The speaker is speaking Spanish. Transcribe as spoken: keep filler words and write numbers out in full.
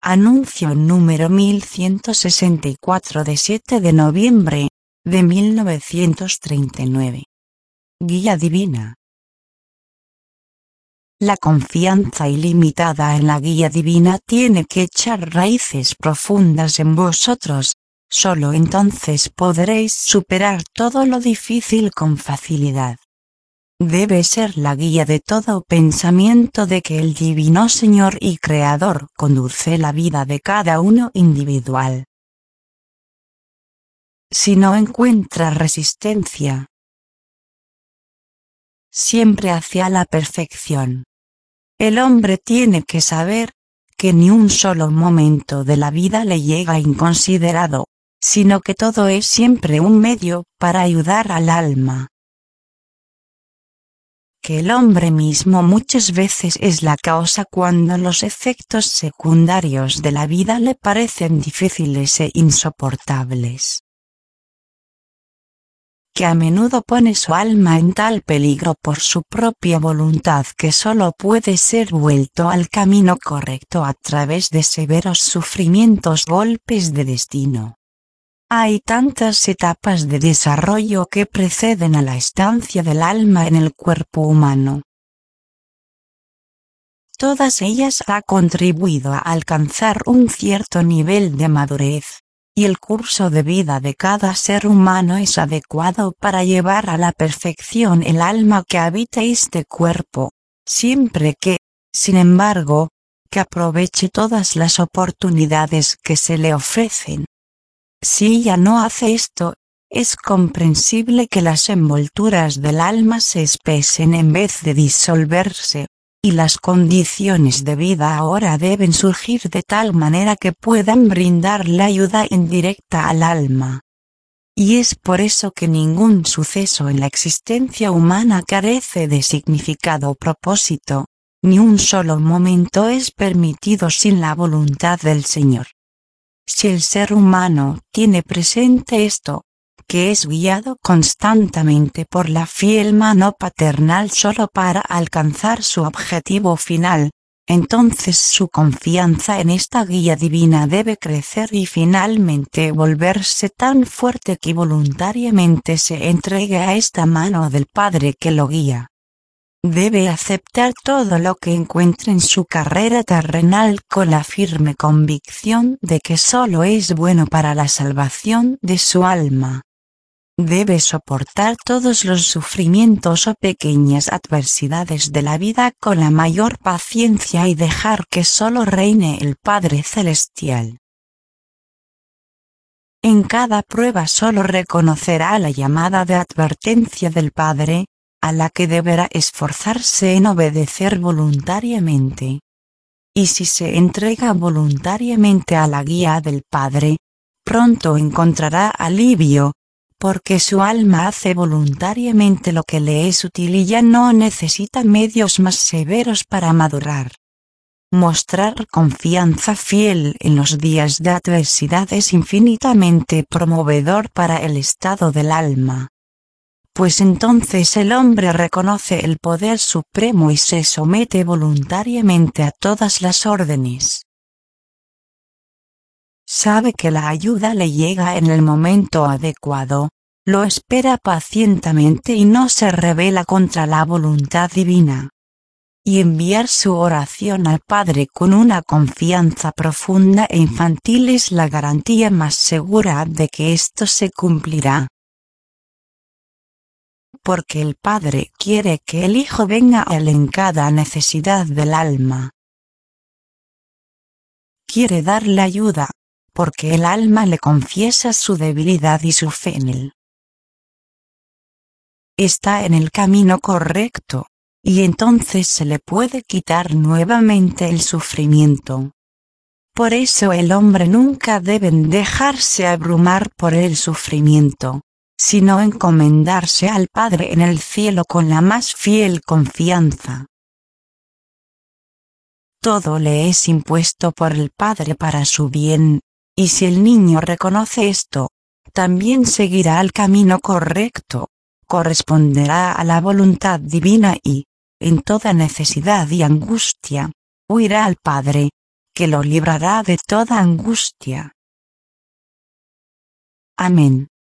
Anuncio número mil ciento sesenta y cuatro de siete de noviembre de mil novecientos treinta y nueve. Guía divina. La confianza ilimitada en la guía divina tiene que echar raíces profundas en vosotros. Solo entonces podréis superar todo lo difícil con facilidad. Debe ser la guía de todo pensamiento de que el Divino Señor y Creador conduce la vida de cada uno individual. Si no encuentra resistencia, siempre hacia la perfección. El hombre tiene que saber que ni un solo momento de la vida le llega inconsiderado, sino que todo es siempre un medio para ayudar al alma. Que el hombre mismo muchas veces es la causa cuando los efectos secundarios de la vida le parecen difíciles e insoportables. Que a menudo pone su alma en tal peligro por su propia voluntad que solo puede ser vuelto al camino correcto a través de severos sufrimientos, golpes de destino. Hay tantas etapas de desarrollo que preceden a la estancia del alma en el cuerpo humano. Todas ellas han contribuido a alcanzar un cierto nivel de madurez, y el curso de vida de cada ser humano es adecuado para llevar a la perfección el alma que habita este cuerpo, siempre que, sin embargo, que aproveche todas las oportunidades que se le ofrecen. Si ella no hace esto, es comprensible que las envolturas del alma se espesen en vez de disolverse, y las condiciones de vida ahora deben surgir de tal manera que puedan brindarle ayuda indirecta al alma. Y es por eso que ningún suceso en la existencia humana carece de significado o propósito, ni un solo momento es permitido sin la voluntad del Señor. Si el ser humano tiene presente esto, que es guiado constantemente por la fiel mano paternal solo para alcanzar su objetivo final, entonces su confianza en esta guía divina debe crecer y finalmente volverse tan fuerte que voluntariamente se entregue a esta mano del Padre que lo guía. Debe aceptar todo lo que encuentre en su carrera terrenal con la firme convicción de que solo es bueno para la salvación de su alma. Debe soportar todos los sufrimientos o pequeñas adversidades de la vida con la mayor paciencia y dejar que solo reine el Padre Celestial. En cada prueba solo reconocerá la llamada de advertencia del Padre, a la que deberá esforzarse en obedecer voluntariamente. Y si se entrega voluntariamente a la guía del Padre, pronto encontrará alivio, porque su alma hace voluntariamente lo que le es útil y ya no necesita medios más severos para madurar. Mostrar confianza fiel en los días de adversidad es infinitamente promovedor para el estado del alma. Pues entonces el hombre reconoce el poder supremo y se somete voluntariamente a todas las órdenes. Sabe que la ayuda le llega en el momento adecuado, lo espera pacientemente y no se rebela contra la voluntad divina. Y enviar su oración al Padre con una confianza profunda e infantil es la garantía más segura de que esto se cumplirá. Porque el Padre quiere que el Hijo venga a él en cada necesidad del alma. Quiere darle ayuda, porque el alma le confiesa su debilidad y su fe en él. Está en el camino correcto, y entonces se le puede quitar nuevamente el sufrimiento. Por eso el hombre nunca debe dejarse abrumar por el sufrimiento, sino encomendarse al Padre en el cielo con la más fiel confianza. Todo le es impuesto por el Padre para su bien, y si el niño reconoce esto, también seguirá el camino correcto, corresponderá a la voluntad divina y, en toda necesidad y angustia, huirá al Padre, que lo librará de toda angustia. Amén.